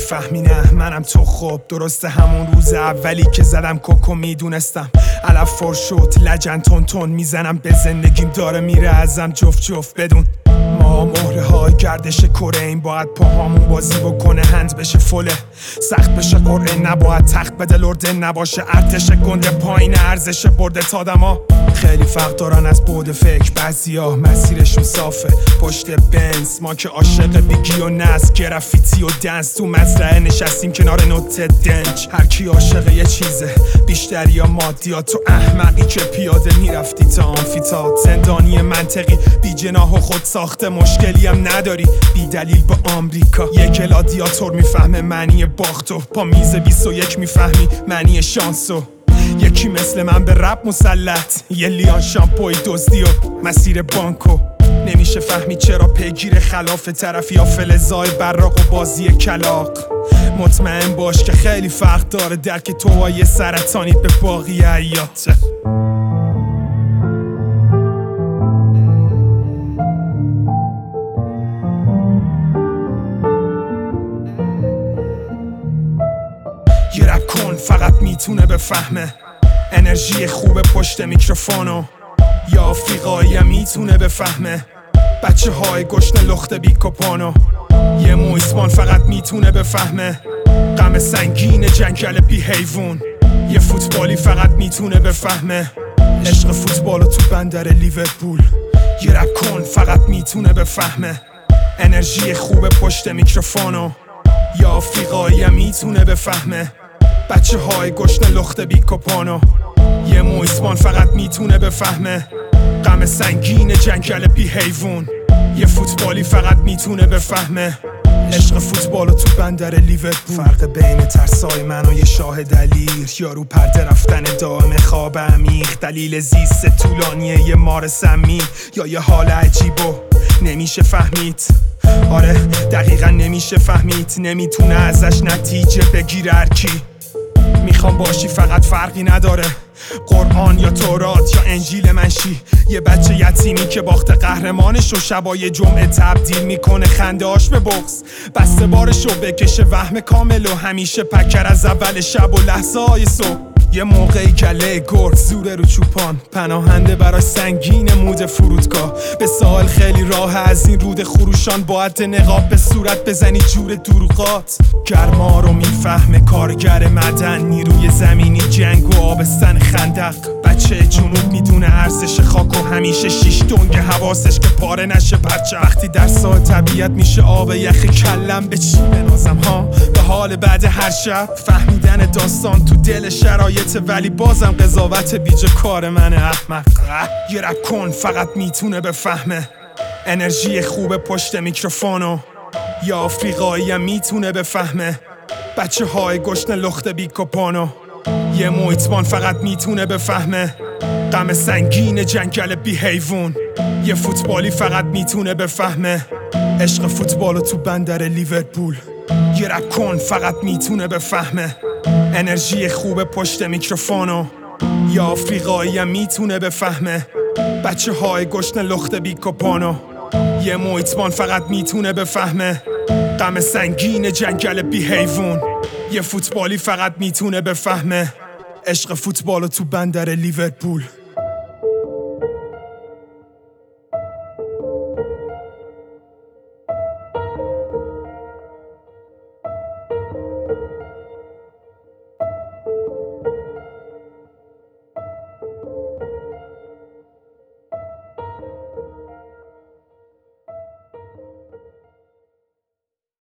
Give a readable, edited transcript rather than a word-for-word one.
میفهمی نه منم تو خوب درسته همون روز اولی که زدم کوکو میدونستم علف فر شد لجن تون تون میزنم به زندگیم داره میره ازم جفت جفت بدون ما مهره های گردش کره این باید پاهامون بازی بکنه هند بشه فله سخت بشه قرعه نباید تخت بده لرده نباشه ارتش گنده پایین ارزش برده تادما خیلی فرق دارن از بعد فکر بعضیا مسیرشون صافه پشت بنز ما که عاشق بیگی و نز گرافیتی و دنس تو مزرعه نشستیم کنار نوت دنج هر کی عاشق یه چیزه بیشتری یا مادیات تو احمقی که پیاده میرفتی تا آمفیتات زندانی منطقی بی جناح و خود ساخته مشکلی هم نداری بی دلیل با آمریکا یه گلادیاتور میفهمه معنی باختو پا میز 21 میفهمی معنی شانسو یکی مثل من به رپ مسلط یه لیان شامپوی دزدی و مسیر بانکو نمیشه فهمید چرا پیگیر خلاف طرفی یا فلزای براق و بازی کلاق مطمئن باش که خیلی فرق داره درک تو یه سرطانیت به باقی حیاته یه رپ کن فقط میتونه بفهمه انرژی خوب پشت میکروفونو یا آفریقایی هم میتونه بفهمه بچه های گشنه لخت بیکوپانو یه مویسمان فقط میتونه بفهمه غم سنگین جنگل بی حیوون یه فوتبالی فقط میتونه بفهمه عشق فوتبالو تو بندر لیورپول یه رپ کن فقط میتونه بفهمه انرژی خوب پشت میکروفونو یا آفریقایی هم میتونه بفهمه بچه های گشنه لخت بیکوپانو یه مویسمان فقط میتونه بفهمه غم سنگین جنگل بی حیوون یه فوتبالی فقط میتونه بفهمه عشق فوتبالو تو بندر لیورپول فرق بین ترسای من و یه شاه دلیر یارو پرده رفتن دائم خواب عمیق دلیل زیست طولانیه یه مار سمی یا یه حال عجیبو نمیشه فهمید آره دقیقا نمیشه فهمید نمیتونه ازش نتیجه بگیره هر کی میخوام باشی فقط فرقی نداره قرآن یا تورات یا انجیل منشی یه بچه یتیمی که باخت قهرمانش و شبای جمعه تبدیل میکنه خندهاش به بغض بسته بارشو بکشه وهم کامل و همیشه پکر از اول شب و لحظه های صبح یه موقعی گله گرد زوره رو چوپان پناهنده برای سنگین مود فرودگاه به ساحل خیلی راه از این رود خروشان باید نقاب به صورت بزنی جور دروغات گرما رو میفهمه کارگر مدن نیروی زمینی جنگ و آبستن خندق بچه جنوب میدونه ارزش خاک و همیشه شیش دنگ حواسش که پاره نشه پرچه وقتی در ساه طبیعت میشه آب یخ کلم به چی بنازم ها به حال بعد هر شب فهمیدن داستان تو دل شرایط ولی بازم قضاوت بیجا کار من احمق یه رپ کن فقط میتونه بفهمه انرژی خوب پشت میکروفونو یا آفریقایی هم میتونه بفهمه بچه های گشنه لخت بیکوپانو یه مویتمان فقط میتونه بفهمه غم سنگین جنگل بی حیوون یه فوتبالی فقط میتونه بفهمه عشق فوتبالو تو بندر لیورپول یه رپ کن فقط میتونه بفهمه انرژی خوب پشت میکروفونو یا آفریقایی هم میتونه بفهمه بچه های گشنه لخت بیکوپانو یه مویتمان فقط میتونه بفهمه غم سنگین جنگل بی حیوون یه فوتبالی فقط میتونه بفهمه عشق فوتبالو تو بندر لیورپول